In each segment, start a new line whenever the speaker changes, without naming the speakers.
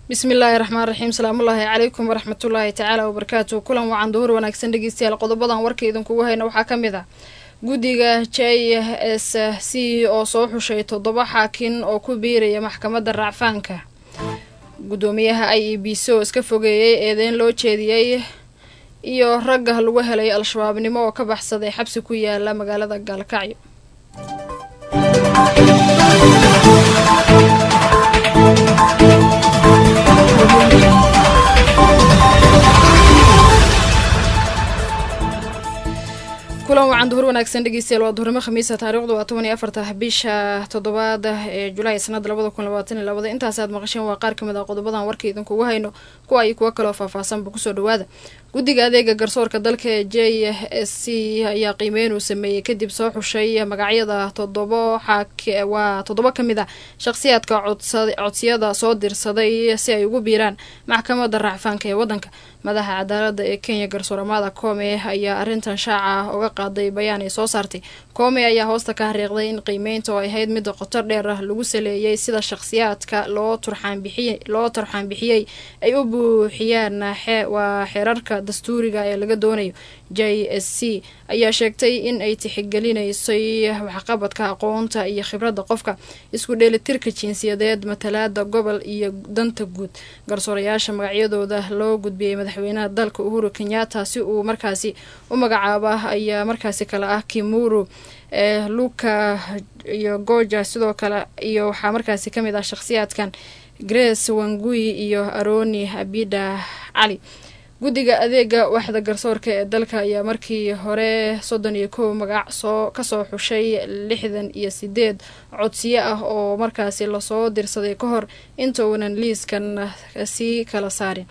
بسم الله الرحمن الرحيم سلام الله عليكم ورحمة الله تعالى وبركاته كلهم وعن ظهور ونكسن دقيستيال قضبضان وركي إذن كوهينا وحا كميدا guddiga JSC oo soo xushay 7 xaakin oo ku biiraya maxkamadda racfaanka gudoomiyaha IEBC oo iska fogeeyay eedeyn loo jeediyay iyo ragga lagu helay al-shabaabnimo oo ka baxsaday xabsi ku yaala magaalada Gaalkacyo kulan wacan duhur wanaagsan dhageystayaal waa duhurnimo khamiis taariikhdu waa 14 bisha 7 ee July sanadda 2022 intaas aad maqasheen waa qaar kamid ah qodobadan warkii idin kugu hayno kuwa ay kuwa kale faahfaahsan ku soo dhawaada guddiga adeega garsoorka dalka ee JSC ayaa qiimeyn u sameeyay kadib soo xushay magacyada 7 kamid ah shakhsiyaadka codsiyada soo dirsaday si ay ugu biiraan maxkamadda racfaanka ee wadanka madaxa cadaaladda ee Kenya garsooramada Kome ayaa arintan shaaca uga qaaday bayaan ay soo saartay Kome ayaa hoosta ka xariiqday in qiimeynta ay ahayd mid qotar dheer lagu saleeyay sida shakhsiyaadka loo turxaan bixiyay ay u buuxiyaan xeerarka dastuuriga ee laga doonayo JSC ayaa sheegtay in ay tixgelinaysay waxqabadka aqoonta iyo khibradda qofka isku dheelitirka jinsiyadeed matalaada gobol iyo danta guud garsoorayaasha magacyadooda loo gudbiyay madaxweynaha dalka Uhuru Kenyatta si uu markaasi u magacaabo ayaa markaasi kala ah Kimuru Luka iyo Goja sidoo kale iyo waxa markaasi kamid ah shakhsiyaadkan Grace Wangui iyo Aroni Abida Ali guddiga adeega waxda garsoorka ee dalka ayaa markii hore 31 magac ka soo xushay 68 codsiyo ah oo markaasi la soo dirsaday ka hor inta uunan liiskan si kala saarin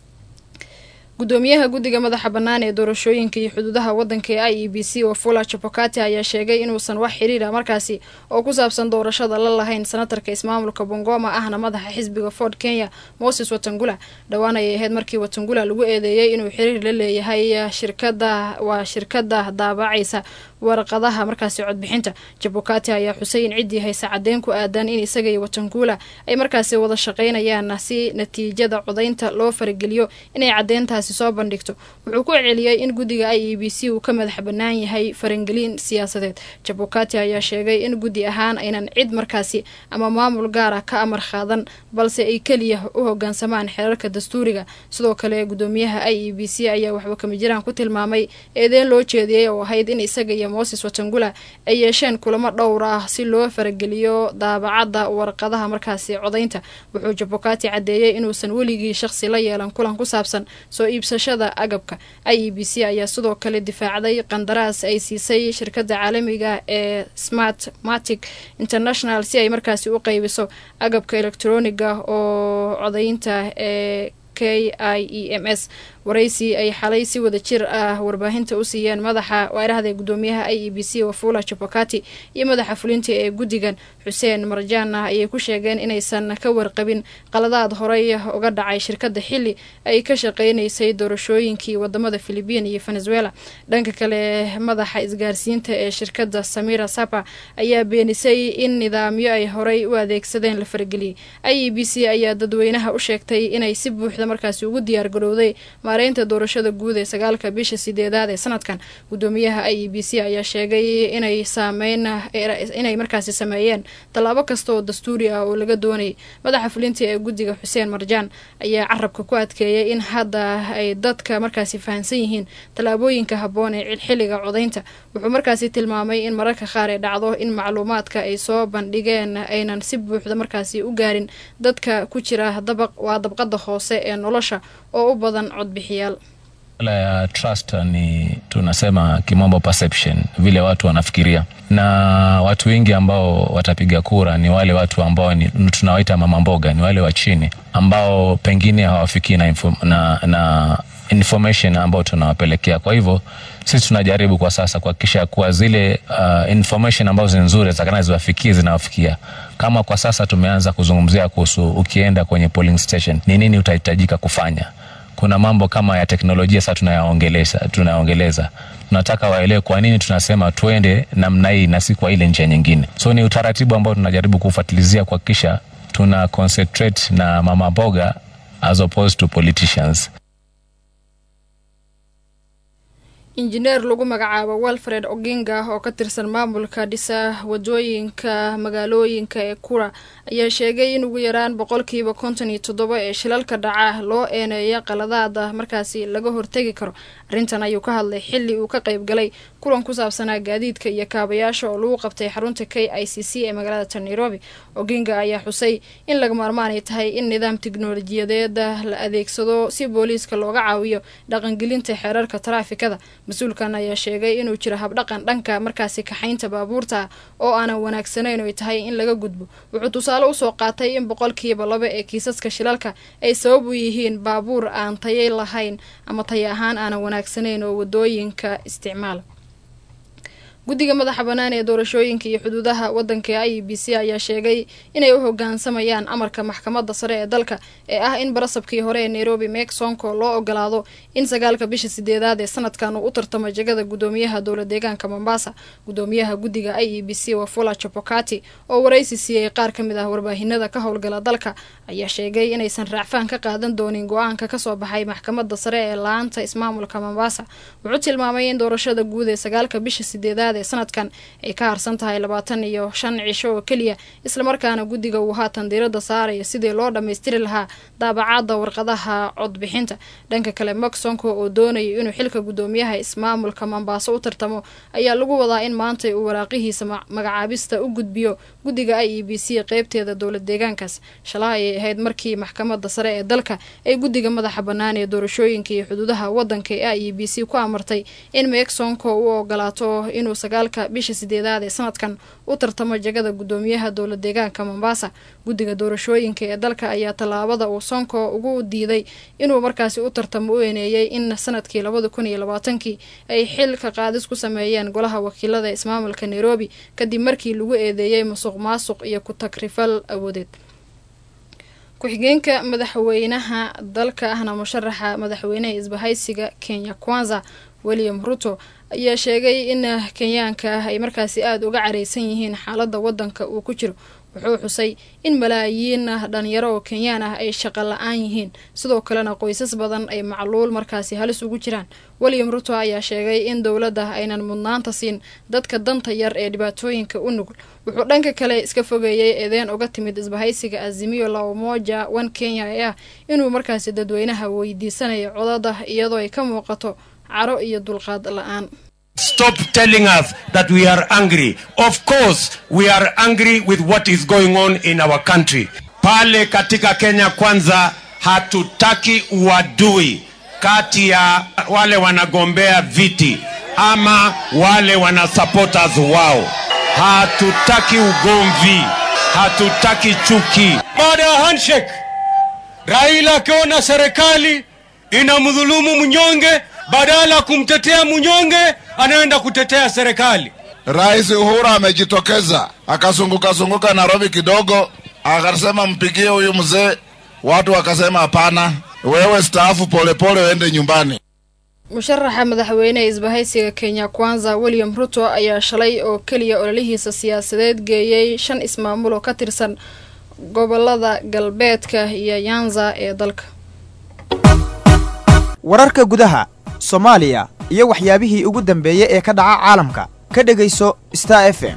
gudoomiyaha guddiga madaxa bannaan ee doorashooyinka iyo xuduudaha wadanka ee IEBC Wafula Chebukati ayaa sheegay inuusan wax xiriir markaasi oo ku saabsan doorashada la lahayn senatarka ismaamulka Bungoma ahna madaxa xisbiga Ford Kenya Moses Wetangula dhawaan ay ahayd markii Wetangula lagu eedeeyay inuu xiriir la leeyahay shirkadda daabacaysa warqadaha markaasi codbixinta Chebukati ayaa Xuseen Cidi haysa cadeen ku aadan in isaga iyo Wetangula ay markaasi wada shaqeynayaan si natiijada codaynta loo farageliyo inay cadeyntaasi soo bandhigto wuxuu ku celiyay in guddiga IEBC uu ka madax bannaan yahay farangelin siyaasadeed Chebukati ayaa sheegay in guddi ahaan aynan cid markaasi ama maamul gaar ah ka amar qaadan balse ay kaliya u hoggaansamaan xeerarka dastuuriga sidoo kale gudoomiyaha IEBC ayaa waxba kama jiraan ku tilmaamay eedeyn loo jeediyay oo ahayd in isaga iyo Moses Wetangula ay yeesheen kulamo dhowr ah si loo farageliyo daabacada warqadaha markaasi codaynta wuxuu Chebukati cadeeyay inuusan weligii shakhsi la yeelan kulan ku saabsan soo iibsashada agabka IEBC ayaa sidoo kale difaacday qandaraas ay siisay shirkadda caalamiga ee Smartmatic International si ay markaasi u qaybiso agabka elektarooniga oo codaynta ee KIEMS waraysi ay xalay si wada jir ah warbaahinta u siiyeen madaxa waaraha gudoomiyaha IEBC Wafula Chebukati iyo madaxa fulinta ee guddigan Xuseen Marjaan ay ku sheegeen inaysan ka warqabin qaladaad horay uga dhacay shirkadda xilli ay ka shaqeynaysay doorashooyinkii wadamada Philippines iyo Venezuela dhanka kale madaxa isgaarsiinta ee shirkadda Samira Sapa ayaa beenisay in nidaamyo ay horay u adeegsadeen la fargeliyay IEBC ayaa dadweynaha u sheegtay inay si buuxda markaasi ugu diyaar garowday maareynta doorashada guud ee 9 bisha 8 ee sanadkan gudoomiyaha IEBC ayaa sheegay inay markaasi sameeyeen talaabo kasta oo dastuuri ah oo laga doonay madaxa fulinta ee guddiga Xuseen Marjaan ayaa carabka ku adkeeyay in hadda ay dadka markaasi fahansan yihiin talaabooyinka habboon ee xilliga codaynta wuxuu markaasi tilmaamay in mararka qaar ay dhacdo in macluumaadka ay soo bandhigeen aynan si buuxda markaasi u gaarin dadka ku jira dabaqada hoose ee nolosha oo u badan codbixiyaal
la trust ni tunasema kimombo perception vile watu wanafikiria na watu wengi ambao watapiga kura ni wale watu ambao tunawaita mama mboga ni wale wa chini ambao pengine hawafiki na information ambao tunawapelekea kwa hivyo sisi tunajaribu kwa sasa kuhakikisha kwa zile information ambazo ni nzuri zitakanaziwafikie zinawafikia kama kwa sasa tumeanza kuzungumzia kuhusu ukienda kwenye polling station ni nini utahitajika kufanya kuna mambo kama ya teknolojia sasa tunaongeleza tunataka waelewe kwa nini tunasema tuende namna hii na si kwa ile njia nyingine so ni utaratibu ambao tunajaribu kufuatilizia kuhakikisha tuna concentrate na mama mboga as opposed to politicians.
injineer lagu magacaabo Wilfred Oginga oo ka tirsan maamulka dhisa wadooyinka magaalooyinka ee Kura ayaa sheegay in ugu yaraan 57% ee shilalka dhaca loo eeneeyo qaladaada markaasi laga hortagi karo. Arrintan ayuu ka hadlay xilli uu ka qayb galay kulan ku saabsanaa gaadiidka iyo kaabayaasha oo lagu qabtay xarunta KICC ee magaalada Nairobi. Oginga ayaa xusay in laga maarmaan tahay in nidaam tiknoolajiyadeed la adeegsado si booliiska looga caawiyo dhaqangelinta xeerarka taraafikada. Mas'uulkan ayaa sheegay inuu jiro habdhaqan dhanka markaasi kaxaynta baabuurta oo aan wanaagsanayn oo tahay in laga gudbo. Wuxuu tusaale u soo qaatay in 2% ee kiisaska shilalka ay sabab u yihiin baabuur aan tayo lahayn ama tayo ahaan aan wanaagsanayn oo wadooyinka isticmaala. Guddiga madaxa bannaan ee doorashooyinka iyo xuduudaha waddanka IEBC ayaa sheegay inay u hoggaansamayaan amarka maxkamadda sare ee dalka ee ah in barasabkii hore ee Nairobi Mike Sonko loo ogolaado in 9 bisha 8 ee sanadkan uu u tartamo jagada gudoomiyaha dowlad deegaanka Mombasa. Gudoomiyaha guddiga IEBC Wafula Chebukati oo wareysi siiyay qaar ka mid ah warbaahinada ka howlgala dalka ayaa sheegay inaysan raacfaan ka qaadan doonin go'aanka ka soo baxay maxkamadda sare ee laanta ismaamulka Mombasa. Wuxuu tilmaamay in doorashada guud ee 9 bisha 8 ee sanadkan ay ka harsan tahay 25 cisho oo kaliya, isla markaana guddiga uu haatan diiradda saaraya sidii loo dhameystiri lahaa daabacaadda warqadaha codbixinta. Dhanka kale, Mike Sonko oo doonaya inuu xilka gudoomiyaha ismaamulka Mombasa u tartamo ayaa lagu wadaa in maanta uu waraaqihiisa magacaabista u gudbiyo guddiga IEBC qaybteeda dowlad deegaankaas. Shalay ay ahayd markii maxkamadda sare ee dalka ay guddiga madaxa bannaan ee doorashooyinka iyo xuduudaha waddanka ee IEBC ku amartay in Mike Sonko uu ogolaato inuu 9 bisha 8 ee sanadkan u tartamo jagada gudoomiyaha dowlad deegaanka Mombasa. Guddiga doorashooyinka ee dalka ayaa talaabada uu Sonko ugu diiday inuu markaasi u tartamo u eeneeyay in sanadkii 2020 ay xilka qaadis ku sameeyeen golaha wakiilada ismaamulka Nairobi kadib markii lagu eedeeyay musuqmaasuq iyo ku takrifal awoodeed. ku-xigeenka madaxweynaha dalka ahna musharaxa madaxweynaha isbahaysiga Kenya Kwanza William Ruto ayaa sheegay in Kenyaanka ay markaasi aad uga careysan yihiin xaaladda waddanka uu ku jiro. Wuxuu xusay in malaayiin dhalinyaro oo Kenyaan ah ay shaqo la'aan yihiin, sidoo kalena qoysas badan ay macluul markaasi halis ugu jiraan. William Ruto ayaa sheegay in dowladda aynan mudnaanta siin dadka danta yar ee dhibaatooyinka u nugul. Wuxuu dhanka kale iska fogeeyay eedeen uga timid isbahaysiga Azimio la Umoja One Kenya ee inuu markaasi dadweynaha weydiisanayo codada iyadoo ay ka muuqato caro iyo dulqaad la'aan.
Stop telling us that we are angry. Of course, we are angry with what is going on in our country. Pale katika Kenya Kwanza hatutaki uadui kati ya wale wanagombea viti ama wale wana supporters wao. Hatutaki ugomvi, hatutaki chuki.
Baada ya handshake, Raila akiona serikali inamdhulumu mnyonge, badala kumtetea mnyonge anaenda kutetea serikali.
Rais Uhuru amejitokeza akazunguka Nairobi kidogo, akasema mpigie huyu mzee. Watu wakasema hapana, wewe staafu polepole uende nyumbani.
musharaxa madaxweynaha isbahaysiga Kenya Kwanza William Ruto ayaa shalay oo kaliya ololihiisa siyaasadeed geeyay 5 ismaamulo ka tirsan gobolada galbeedka iyo Nyanza ee dalka.
wararka gudaha Soomaaliya iyo waxyaabihii ugu dambeeyay ee ka dhaca caalamka ka dhageyso Star FM.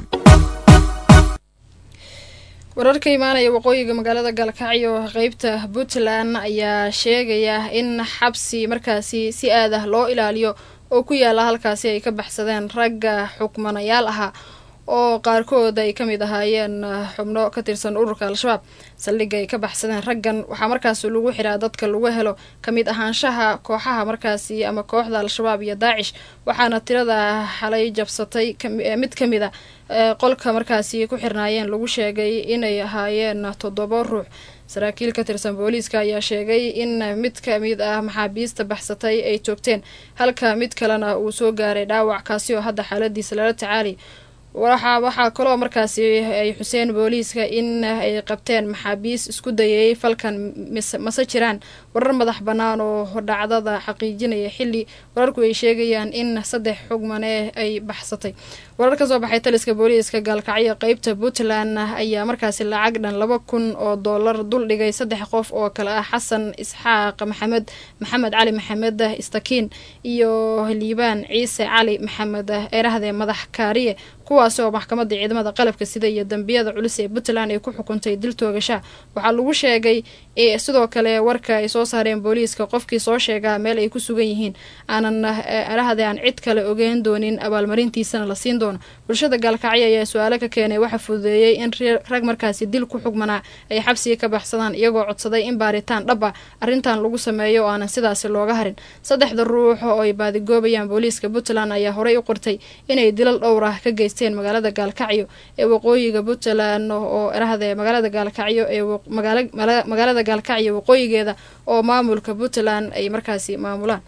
wararka imaanaya waqooyiga magaalada Galkacyo qaybta Puntland ayaa sheegaya in xabsi markaasi si aad ah loo ilaaliyo oo ku yaala halkaasi ay ka baxsadeen ragga xukmanayaal ah oo qaarkood ay kamid ahaayeen xubno ka tirsan ururka Al-Shabaab. saldhigga ay ka baxsadeen raggan waxaa markaasi lagu xiraa dadka lagu helo kamid ahaanshaha kooxaha markaasi ama kooxda Al-Shabaab iyo Daesh, waxaana tirada xalay jabsatay mid kamid ah qolka markaasi ku xirnaayeen lagu sheegay inay ahaayeen 7 ruux. saraakiil ka tirsan booliiska ayaa sheegay in mid kamid ah maxaabiista baxsatay ay toogteen halka mid kalena uu soo gaaray dhaawac kaasi oo hadda xaaladiisa lala tacaalay. waxaa kaloo markaasi ay xuseen booliiska in ay qabteen maxaabiis isku dayay falkan mase jiraan warar madax bannaan oo dhacdada xaqiijinaya xilli wararku ay sheegayaan in 3 xugmane ay baxsatay. warar ka soo baxay taliska booliiska gaalkacyo qaybta Puntland ayaa markaasi lacag dhan $2,000 dul dhigay 3 qof oo kala ah Xasan Isxaaq Maxamed Cali Maxamed Istakiin iyo Liibaan Ciise Cali Maxamed eerahdee madax kaariye kuwaas oo maxkamadda ciidamada qalabka sida iyo dambiyada culus ee Puntland ay ku xukuntay dil toogasho. waxaa lagu sheegay sidoo kale warka ay soo saareen booliiska qofkii soo sheega meel ay ku sugan yihiin aanan eerahdee aan cid kale ogeyn doonin abaalmarintiisana la siin doono. bulshada gaalkacyo ayaa su'aalo ka keenay waxa fududeeyay in rag markaasi dil ku xugmanaa ay xabsiga ka baxsadaan iyagoo codsaday in baaritaan dhab ah arrintan lagu sameeyo oo aanan sidaasi looga harin. 3 ruux oo ay baadigoobayaan booliiska Puntland ayaa horey u qortay inay dilal dhowr ah ka geysteen magaalada gaalkacyo ee waqooyiga Puntland oo eerahdee magaalada gaalkacyo ee magaalada gaalkacyo waqooyigeeda oo maamulka Puntland ay markaasi maamulaan.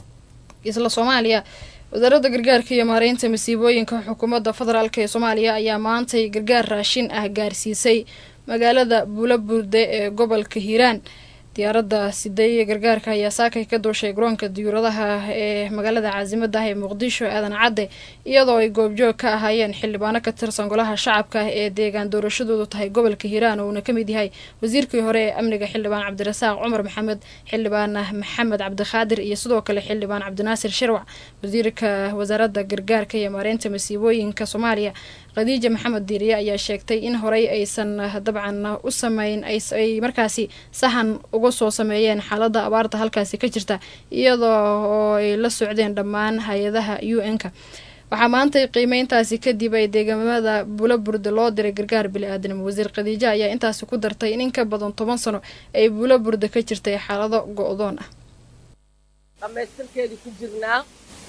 isla Soomaaliya wasaaradda gargaarka iyo maareynta masiibooyinka xukuumadda federaalka ee Soomaaliya ayaa maantay gargaar raashin ah gaarsiisay magaalada Buulaburde ee gobolka Hiiraan. diyaaradda siday gargaarka ayaa saakay ka dooshay garoonka diyaaradaha ee magaalada caasimadda ee Muqdisho aadan cadde iyadoo ay goobjoog ka ahaayeen xildhibaano ka tirsan golaha shacabka ee deegaan doorashadoodu tahay gobolka Hiiraan oo uu ka mid yahay wasiirkii hore ee amniga xildhibaan Cabdirasaaq Cumar Maxamed, xildhibaan Maxamed Cabdikhaadir iyo sidoo kale xildhibaan Cabdinaasir Shirwac. wasiirka wasaaradda gargaarka iyo maareynta masiibooyinka Soomaaliya Khadiija Maxamed Diiriye ayaa sheegtay in horey aysan dabcan u sameyn ay markaasi sahan uga soo sameeyeen xaaladda abaarta halkaasi ka jirta iyadoo ay la socdeen dhammaan hay'adaha UN-ka. waxaa maanta qiimeyntaasi kadib ay deegaamada Buulaburde loo diray gargaar bini'aadanimo. wasiir Khadiija ayaa intaasi ku dartay in ka badan 10 sano ay Buulaburde ka jirtay xaalado go'doon ah.
dhamaystirkeedii ku jirnaa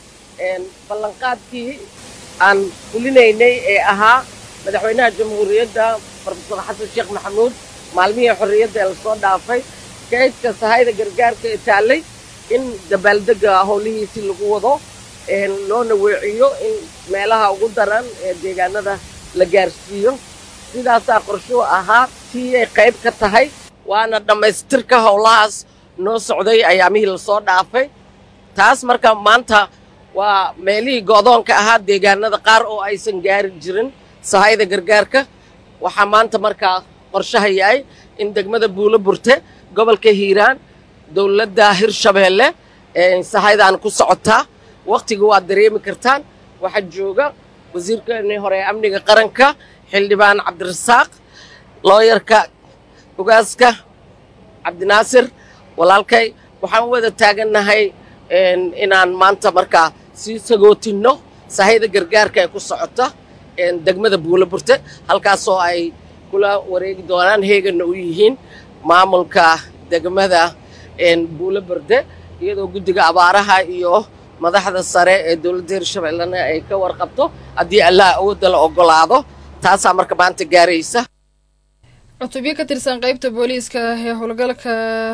ballanqaadkii aan fulinaynay ee ahaa madaxweynaha jamhuuriyadda Professor Xasan Sheekh Maxamuud maalmihii xorriyadda ee lasoo dhaafay kaydka sahayda gargaarka ee taallay in dabaaldega howlihiisii lagu wado loona weeciyo in meelaha ugu daran ee deegaanada la gaarsiiyo. sidaasaa qorshuu ahaa tii ay qayb ka tahay waana dhammaystirka howlahaas noo socday ayaamihii lasoo dhaafay. taas marka maanta waa meelihii go'doonka ahaa deegaanada qaar oo aysan gaari jirin sahayda gargaarka. waxaa maanta markaa qorshaha yahay in degmada Buulaburde gobolka Hiiraan dowladda Hirshabeelle sahaydaan ku socotaa. waqtiga waa dareemi kartaan waxa jooga wasiirkeenii hore amniga qaranka xildhibaan Cabdirasaaq, looyarka ugaaska Cabdinaasir walaalkay. waxaan wada taaganahay inaan maanta markaa sii sagootinno sahayda gargaarka ee ku socota degmada Buulaburde halkaasoo ay kula wareegi doonaan heegana u yihiin maamulka degmada Buulaburde iyadoo guddiga abaaraha iyo madaxda sare ee dowladda Hirshabeellena ay ka warqabto haddii Allah awoodda la ogolaado. taasaa marka maanta gaaraysa.
cutubyo ka tirsan qaybta booliiska ee howlgalka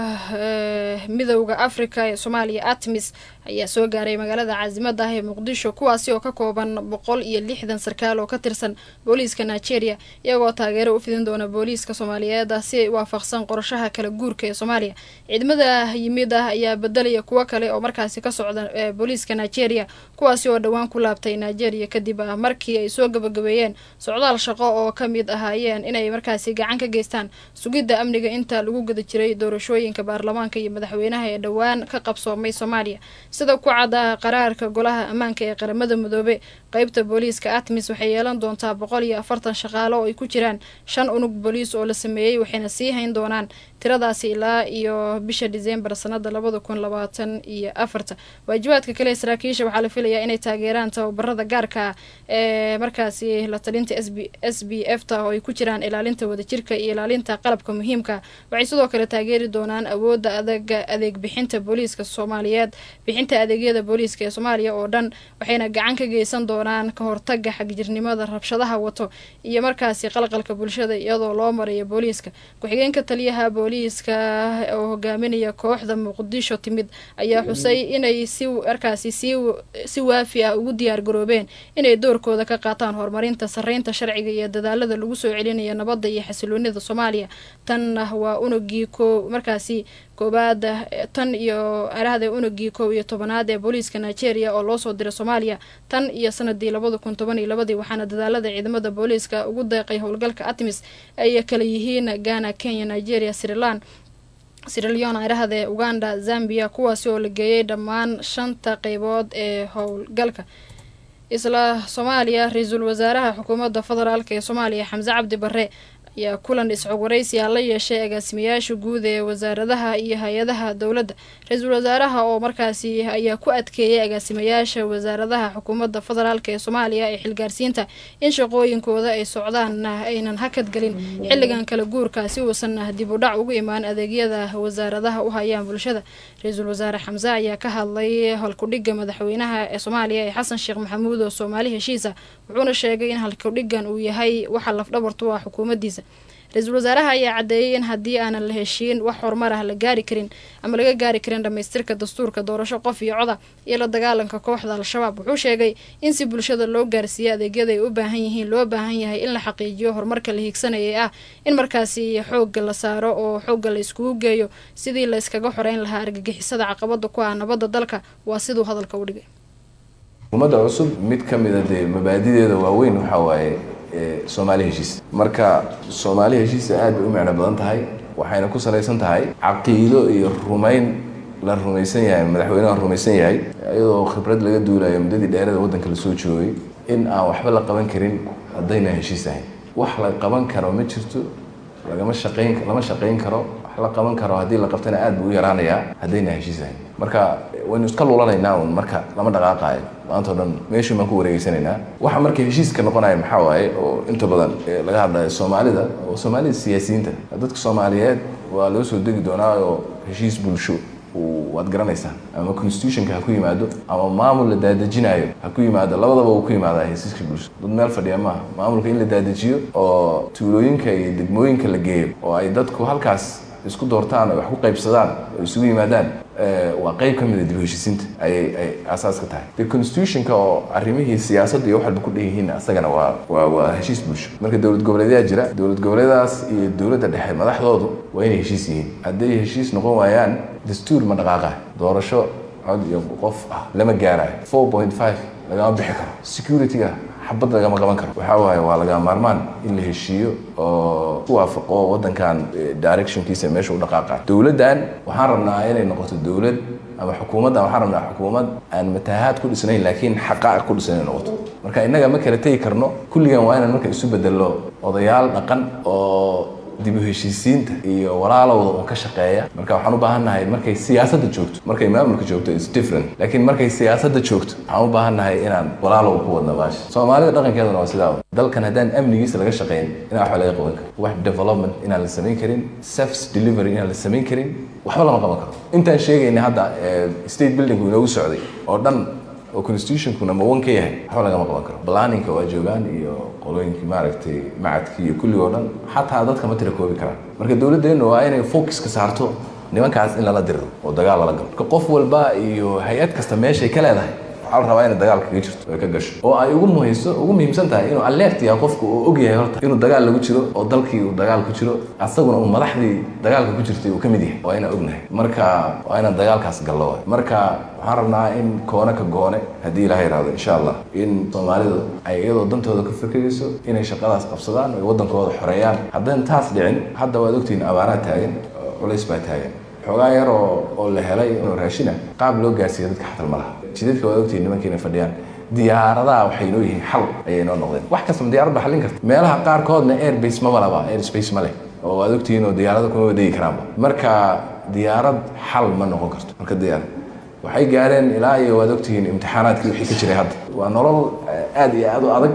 midowga Afrika ee Soomaaliya ATMIS ayaa soo gaaray magaalada caasimadda ee Muqdisho kuwaasi oo ka kooban 160 sarkaal oo ka tirsan booliiska Nigeria iyagoo taageero u fidin doona booliiska Soomaaliyeed si ay waafaqsan qorshaha kala guurka ee Soomaaliya. ciidamada yimida ayaa bedelaya kuwa kale oo markaasi ka socda booliiska Nigeria kuwaasi oo dhawaan ku laabtay Nigeria kadib markii ay soo gabagabeeyeen socdaal shaqo oo ka mid ahaayeen inay markaasi gacan ka geystaan sugidda amniga inta lagu gada jiray doorashooyinka baarlamaanka iyo madaxweynaha ee dhawaan ka qabsoomay Soomaaliya. sida ku cad qaraarka golaha ammaanka ee qaramada midoobe qaybta booliiska ATMIS waxay yeelan doontaa 140 shaqaale oo ay ku jiraan 5 unug booliis oo la sameeyay waxayna sii hayn doonaan tiradaasi ilaa iyo bisha December sanada 2024. waajibaadka kale ee saraakiisha waxaa la filayaa inay taageeraan tababarada gaarka ee markaasi la talinta SBF-ta oo ay ku jiraan ilaalinta wadajirka iyo ilaalinta qalabka muhiimka. waxay sidoo kale taageeri doonaan awoodda adeeg bixinta booliiska Soomaaliyeed bixinta adeegyada booliiska ee Soomaaliya oo dhan waxayna gacan ka geysan doonaan doonaan ka hortaga xagjirnimada rabshadaha wato iyo markaasi qalqalka bulshada iyadoo loo marayo booliiska. ku-xigeenka taliyaha booliiska oo hogaaminaya kooxda Muqdisho timid ayaa xusay inay si waafi ah ugu diyaar garoobeen inay doorkooda ka qaataan horumarinta sareynta sharciga iyo dadaalada lagu soo celinayo nabadda iyo xasiloonida Soomaaliya. tan waa unugii markaasi koobaad tan iyo arahda unugii 11 ee booliiska Nigeria oo loo soo diray Soomaaliya tan iyo sanadii 2012 waxaana dadaalada ciidamada booliiska ugu deeqay howlgalka ATMIS ay kala yihiin Ghana, Kenya, Nigeria, Sierra Leone, arahda Uganda, Zambia kuwaasi oo la geeyay dhammaan 5 qaybood ee howlgalka. isla Soomaaliya ra'iisul wasaaraha xukuumadda federaalka ee Soomaaliya Xamse Cabdi Barre ayaa kulan iscogoraysi la yeeshay agaasimayaasha guud ee wasaaradaha iyo hay'adaha dawladda. ra'iisul wasaaraha oo markaasi ayaa ku adkeeyay agaasimayaasha wasaaradaha xukuumadda federaalka ee Soomaaliya ee xilgaarsiinta in shaqooyinkooda ay socdaan aynan hakad galin xilligan kala guurka si uusan dib u dhac ugu imaan adeegyada wasaaradaha u hayaan bulshada. ra'iisul wasaare Xamse ayaa ka hadlay halkudhiga madaxweynaha ee Soomaaliya ee Xasan Sheekh Maxamuud oo Soomaali heshiisa wuxuuna sheegay in halkudhigan uu yahay waxa lafdhabartu ah xukuumaddiisa. ra'iisul wasaaraha ayaa cadeeyay in haddii aanan la heshiin wax horumar ah laga gaari karin dhamaystirka dastuurka doorasho qof iyo coda iyo la dagaalanka kooxda Al-Shabaab. wuxuu sheegay in si bulshada loo gaarsiiyo adeegyada ay u baahan yihiin loo baahan yahay in la xaqiijiyo horumarka la higsanayay ah in markaasi xoog la saaro oo xoog la isku geeyo sidii la iskaga xoreyn lahaa argagixisada caqabada ku ah nabadda dalka. waa sidoo hadalka u dhigay
ummadda cusub mid kamid ah mabaadideeda waaweyn waxa waaye Soomaali heshiis. marka Soomaali heshiis aad u macna badan tahay waxayna ku salaysan tahay caqiido iyo rumayn la rumaysan yahay madaxweynaha rumaysan yahay iyadoo khibrad laga duulayo muddadii dheerada wadanka la soo joogay in aan waxba la qaban karin hadayna heshiis ahayn. wax la qaban karo ma jirto lama shaqeyn karo wax la qaban karo hadii la qabtana aad buu yaraanayaa hadayna heshiis ahayn. marka waynu iska lulanaynaa marka lama dhaqaaqaayo maanta dhan meeshii ma ku wareegsanaynaa waxa marka heshiiska noqonaya maxaa waaye oo inta badan laga hadlayo Soomaalida siyaasiyiinta dadka Soomaaliyeed waa loo soo degi doonaa oo heshiis bulsho waad garanaysaa ama constitutionka ha ku yimaado ama maamul la daadajinayo ha ku yimaado labadaba uu ku yimaado heshiiska bulsho. dad meel fadhiya ma maamulka in la daadajiyo oo tuulooyinka iyo degmooyinka la geeyo oo ay dadku halkaas isku doortaan oo wax ku qaybsadaan oo isugu yimaadaan waa qayb kamid ah dib u heshiisiinta ay asaas ka tahay. the constitutionka oo arrimihii siyaasadda iyo wax walba ku dheeyihiin asagana waa heshiis bulsho. marka dawlad goboleedyada jira dawlad goboleedaas iyo dawladda dhexe madaxdoodu waa inay heshiis yihiin. hadday heshiis noqon waayaan dastuur ma dhaqaaqayo doorasho cod iyo qof lama gaarayo 4.5 lagama bixi karo security-ga xabad lagama qaban karo. waxa waaye waa laga maarmaan in la heshiiyo oo ku waafaqo wadankan directionkiisa meesha u dhaqaaqa. dawladdan waxaan rabnaa inay noqoto dawlad ama xukuumadda waxaan rabnaa xukuumad aan matahaad ku dhisnayn laakiin xaqaa'iq ku dhisnayn noqoto. marka inaga ma kala tagi karno kulligan waa inaan marka isu bedelo odayaal dhaqan oo dib u heshiisiinta iyo walaalowda oo ka shaqeeya. marka waxaan u baahannahay markay siyaasadda joogto markay maamulka joogto is different laakiin markay siyaasadda joogto waxaan u baahannahay inaan walaalow ku wadno baash. Soomaalida dhaqankeedana waa sidaa dalkan haddaan amnigiisa laga shaqeyn inaan wax laga qaban karo wax development inaan la samayn karin service delivery inaan la samayn karin waxba lama qaban karo. intaan sheegayna hadda state building uu inoogu socday oo dhan oo constitutionku number 1 ka yahay waxba lagama qaban karo. planningka waa joogaan iyo qolooyinkii maaragtay macadkii iyo kulli oo dhan xataa dadka ma tira koobi karaan. marka dawladdeenu waa inay focus ka saarto nimankaas in lala diro oo dagaal lala galo. qof walba iyo hay'ad kasta meeshay ka leedahay waxaa la rabaa inay dagaal kaga jirto oo ka gasho oo ay ugu muhiimsan tahay inuu alert yahay qofku oo og yahay horta inuu dagaal lagu jiro oo dalkii uu dagaal ku jiro asaguna uu madaxdii dagaalka ku jirtay uu ka mid yahay waa inaan ognahay. marka waa inaan dagaalkaas gallo. marka waxaan rabnaa in koona ka goone haddii ilaahay yiraahdo insha Allah in Soomaalidu ay iyadoo dantooda ka fikirayso inay shaqadaas qabsadaan oo wadankooda xoreeyaan. haddaan taas dhicin hadda waad ogtiin abaaraha taagan culays baa taagan xogaa yar oo la helay inuu raashina qaab loo gaarsiiyo dadka xatal malaha. jidadka waad ogtiin nimankiina fadhiyaan diyaaradaha waxay noo yihiin xal ayay noo noqdeen. wax kasta diyaarad xallin karta meelaha qaarkoodna airbase ma malaba airspace ma leh oo waad ogtiin oo diyaarada kuma wadagi karaan. marka diyaarad xal ma noqon karto. marka diyaarad waxay gaareen ilaa iyo waad ogtiin imtixaanaadkii wixii ka jiray hadda waa nolol aad iyo aad u adag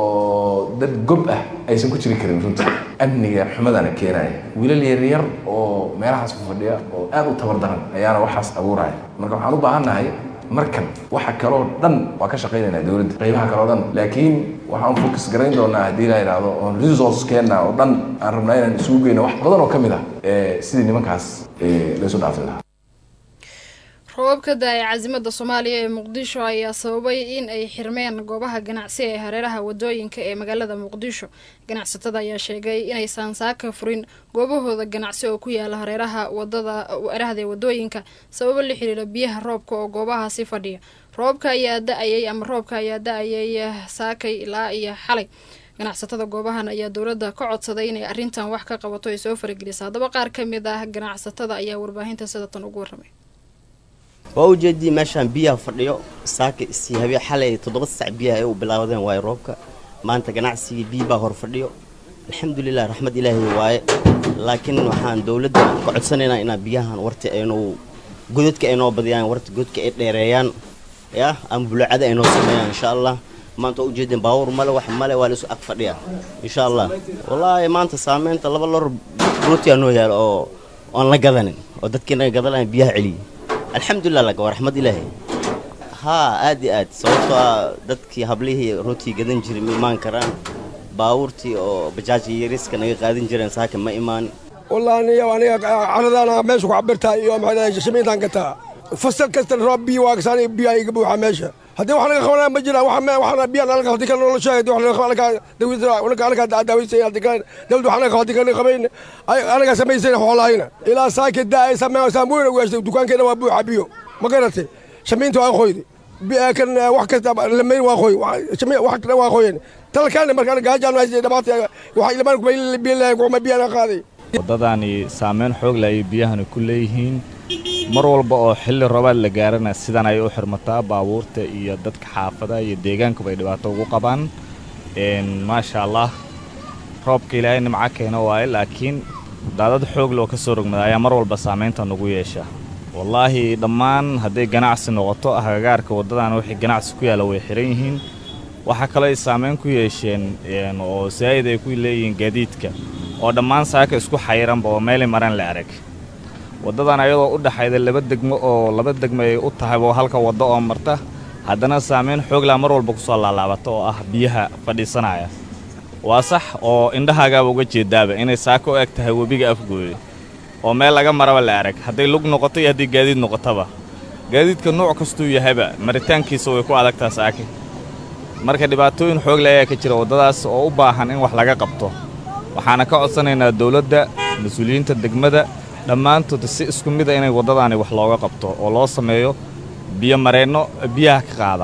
oo dad gob ah aysan ku jiri karin runtii. amniga xumadana keenaya wiilal yar oo meelahaas ku fadhiya oo aad u tabar daran ayaana waxaas abuuraya. marka waxaan u baahannahay markan waxa kaloo dhan waa ka shaqaynaynaa dowladda qaybaha kaloo dhan laakiin waxaan focus garayn doonaa haddii la yidhaahdo on resourcekeena oo dhan aan rabnaa inaan isugu geyno wax badan oo ka mid ah sidii nimankaas laysu dhaafin lahaa
roobabka da-ay caasimada Soomaaliya ee Muqdisho ayaa sababay in ay xirmeen goobaha ganacsi ee hareeraha wadooyinka ee magaalada Muqdisho. Ganacsatada ayaa sheegay inay saansaaka furin goobahooda ganacsi oo ku yaala hareeraha wadooyinka sababo la xiriira biyaha roobka oo goobahaasi fadhiya. Roobka ayaa da-ayay saakay ilaa iyo xalay. ganacsatada goobahan ayaa dowladda ka codsaday inay arrintan wax ka qabato ay soo farageliso. Haddaba qaar ka mid ah ganacsatada ayaa warbaahinta sidatan ugu warramay.
waa ujeedii meeshaan biyaha fadhiyo saaka si habeen xalay 7 saac biyaha ay u bilaawdeen way roobka maanta ganacsiga biyaha hor fadhiyo alxamdulillah raxmad ilaahay waaye laakiin waxaan dawladda ka codsanaynaa in biyahan warta aynu godadka aynu badiyaan warta godka ay dheereeyaan ya am bulacada aynu sameeyaan insha Allah maanta ujeedin baawur male wax male waa la isku ag fadhiya insha Allah wallahi maanta saameynta laba lor rooti aanu yaal oo aan la gadanin oo dadkina gadalaan biyaha celiyo alxamdulillah laga warxmad ilaahay aad sababtoo dadkii hablihii rooti gadan jiray ma imaan karaan baawurtii oo bajaaji yariska naga qaadan jireen saaka ma imaan
wallahi aniga caradana meesha ku cabirtaa iyo maxay shamiintan gataa fasal kasta rabbi waaqsani biya iga buuxa meesha hadii wax laga qabanaa ma jiraan waxa biya laga qabtay kan loo sheegay wax laga qabanaa dawladda daawaysan hadii kan dawladda waxa laga qabtay kan qabayn anaga sameeyay xoolaayna ilaa saaka daay sameeyay weeshay dukaankeena waa buuxa biyo ma garatay shamiintu waa qoydi biya kan wax kasta lamay waa qoy shamiin wax kale waa qoyeen talkaan markaan gaajaan ay dhabaatay waxa ilmaan ku biyo kuma biyo qaaday
wadadani saameyn xoog leh ay biyahana ku leeyihiin mar walba oo xilli roobaad la gaarana sidan ay u xirmataa baabuurta iyo dadka xaafadaha iyo deegaanka bay dhibaato ugu qabaan ma sha Allah roobka ilaahay nimca keeno waay laakiin daadad xoog loo ka soo rogmada ayaa mar walba saameynta nagu yeesha wallahi dhammaan haday ganacsi noqoto agagaarka wadadan wixii ganacsi ku yaala way xiran yihiin waxa kale ay saameyn ku yeesheen oo saayid ay ku leeyihiin gaadiidka oo dhammaan saaka isku xayran baa meel maran la arag wadadan ayadoo u dhaxayda laba degmo ay u tahay oo halka wado oo marta haddana saameyn xoog la mar walba ku soo laalaabato oo ah biyaha fadhiisanaya waa sax oo indhahaaga uga jeedaaba inay saaka u eg tahay webiga afgooy oo meel laga maraba la arag haday lug noqoto iyo haday gaadiid noqotaba gaadiidka nooc kasto yahayba maritaankiisa way ku adagtaa saaka marka dhibaatooyin xoog leh ayaa ka jira wadadaas oo u baahan in wax laga qabto waxaana ka codsanaynaa dawladda mas'uuliyiinta degmada dhammaantood si isku mid ah inay wadadaani wax looga qabto oo loo sameeyo biyo mareeno biyaha ka qaada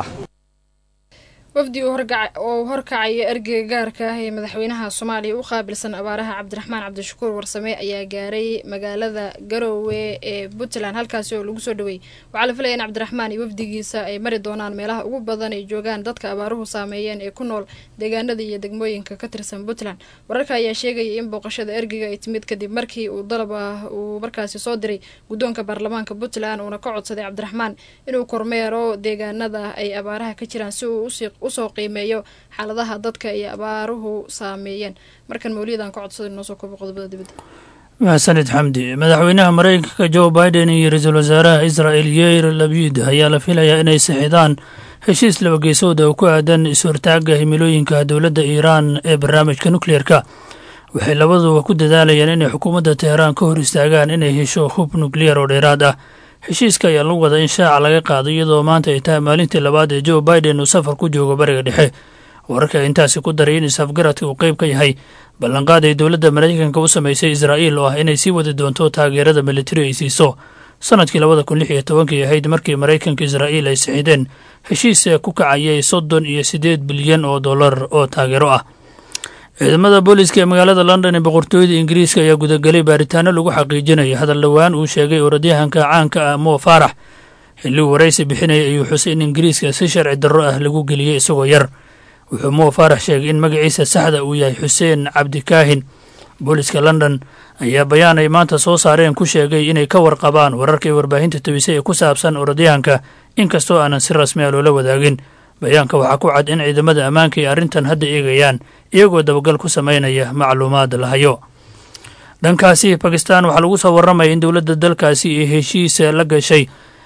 wafdi horkacaya ergeyga gaarka ah ee madaxweynaha Soomaaliya u qaabilsan abaaraha Cabdiraxmaan Cabdishakuur Warsame ayaa gaaray magaalada Garowe ee Puntland halkaas oo lagu soo dhaweeyay waxa la filayaa in Cabdiraxmaan iyo wafdigiisa ay mari doonaan meelaha ugu badan ee joogaan dadka abaaruhu saameeyeen ee ku nool deegaanada iyo degmooyinka ka tirsan Puntland wararka ayaa sheegay in booqashada ergeyga ay timid kadib markii uu markaasi soo diray gudoonka baarlamaanka Puntland oo ka codsaday Cabdiraxmaan inuu kormeero deegaanada ay abaaraha ka jiraan si uu usoo qiimeeyo xaaladaha dadka iyo abaaruhu saameeyeen markan mawliyadan ka codsaday noo soo koobo qodobada dibadda
maxamed xamdi madaxweynaha Mareykanka Joe Biden iyo ra'iisul wasaaraha Israel Yair Lapid ayaa la filayaa inay saxiixdaan heshiis laba geesood oo ku aadan is-hortaagga himilooyinka dowladda Iiraan ee barnaamijka nukleerka waxay labaduba ku dadaalayaan inay xukuumadda Teheraan ka hor istaagaan inay hesho hub nukleer oo dheeraad ah heshiiska ayaa lagu wada in shaaca laga qaado iyadoo maanta ay tahay maalintii labaad ee Joe Biden uu safar ku joogo bariga dhexe wararka intaasi ku daray in isafgaradka uu qayb ka yahay ballanqaad ay dowladda Mareykanka u samaysay Israa'iil oo ah inay sii wadi doonto taageerada militari ay siiso sanadkii 2016 ahayd markii Mareykanka Israa'iil ay saxiixdeen heshiis ku kacayay 38 bilyan oo dollar oo taageero ah ciidamada booliska ee magaalada London ee boqortooyada Ingiriiska ayaa gudagalay baaritaano lagu xaqiijinayo hadal dhawaan uu sheegay orodyahanka caanka ah Mo Farah xilli waraysi bixinayay ayuu xusay in Ingiriiska si sharci darro ah lagu geliyay isagoo yar wuxuu Mo Farah sheegay in magaciisa saxda uu yahay Xuseen Cabdi Kaahin booliska London ayaa bayaan ay maanta soo saareen ku sheegay inay ka warqabaan wararka warbaahinta tabisay ee ku saabsan orodyahanka inkastoo aanan si rasmi ah loola wadaagin bayaanka waxaa ku cad in ciidamada ammaanka ay arrintan hadda eegayaan iyagoo dabagal ku sameynaya macluumaad la hayo dhankaasi Pakistan waxaa lagu soo warramaya in dowladda dalkaasi ay heshiis la gashay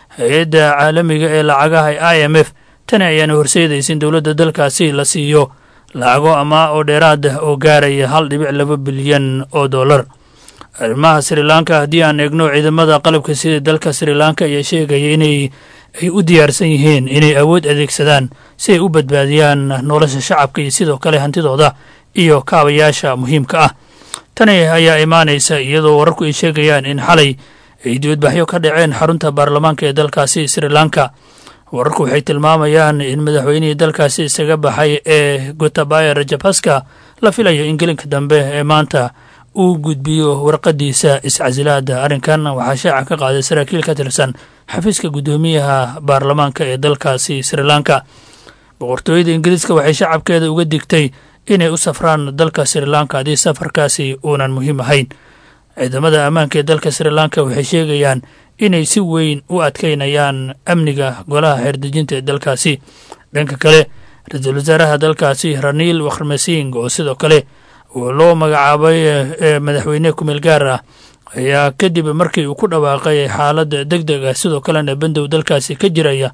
hay-adda caalamiga ee lacagaha i m f tani ayaana horseedaysa in dowladda dalkaasi la siiyo lacago ama oo dheeraad ah oo gaaraya 1.2 bilyan oo dollar. arrimaha Sri Lanka haddii aan eegno ciidamada qalabka sida dalka Sri Lanka ayaa sheegaya inay u diyaarsan yihiin inay awood adeegsadaan si ay u badbaadiyaan nolosha shacabka iyo sidoo kale hantidooda iyo kaabayaasha muhiimka ah. tani ayaa imaanaysa iyadoo wararku ay sheegayaan in xalay ay dibadbaxyo ka dhaceen xarunta baarlamaanka ee dalkaasi Sri Lanka. wararku waxay tilmaamayaan in madaxweynihii dalkaasi isaga baxay ee Gotabaya Rajapaksa la filayo in gelinka dambe ee maanta uu gudbiyo warqadiisa iscasilaada. arrinkan waxaa shaaca ka qaaday saraakiil ka tirsan xafiiska guddoomiyaha baarlamaanka ee dalkaasi Sri Lanka. boqortooyada Ingiriiska waxay shacabkeeda uga digtay inay u safraan dalka Sri Lanka haddii safarkaasi uunan muhiim ahayn. ciidamada ammaanka ee dalka Sri Lanka waxay sheegayaan inay si weyn u adkaynayaan amniga golaha xeerdejinta ee dalkaasi. dhanka kale ra-iisul wasaaraha dalkaasi Ranil Wickremesinghe oo sidoo kale loo magacaabay madaxweyne ku-meel gaar ah ayaa kadib markii uu ku dhawaaqay xaalad degdeg ah sidoo kalena bandow dalkaasi ka jiraya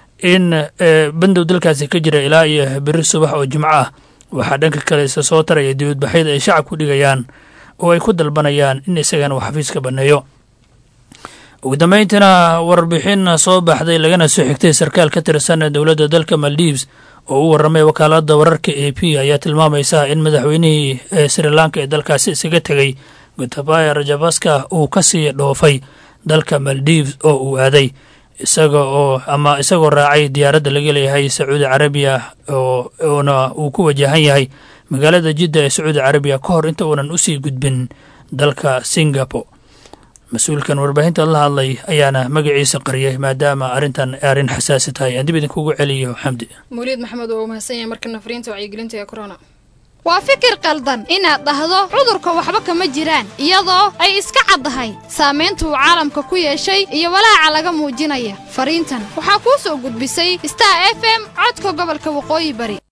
ilaa iyo beri subax oo jimco ah. waxaa dhanka kale isa soo taraya dibadbaxyada ay shacabku dhigayaan oo ay ku dalbanayaan in isagana uu xafiiska banneeyo. ugu dambayntiina warbixin soo baxday lagana soo xigtay sarkaal ka tirsan dowladda dalka Maldives oo u warramay wakaaladda wararka AP ayaa tilmaamaysa in madaxweynihii Sri Lanka ee dalkaasi isaga tegay Gotabaya Rajapaksa uu ka sii dhoofay dalka Maldives oo uu aaday isagoo raacay diyaaradda laga leeyahay Sacuudi Carabiya oona uu ku wajahan yahay magaalada Jidda ee Sacuudi Carabiya ka hor inta uunan usii gudbin dalka Singapore. mas-uulkan warbaahinta la hadlay ayaana magaciisa qariyay maadaama arrintan arrin xasaasi tahay. aan dib idinkugu celiyo Xamdi.
Mawlid Maxamed oo mahadsan yahay markana fariinta wacyigelinta ee corona.
waa fikir qaldan inaad dhahdo cudurka waxba kama jiraan iyadoo ay iska caddahay saameynta uu caalamka ku yeeshay iyo walaaca laga muujinaya. fariintan waxaa kuu soo gudbisay Star FM codka gobolka Waqooyi Bari.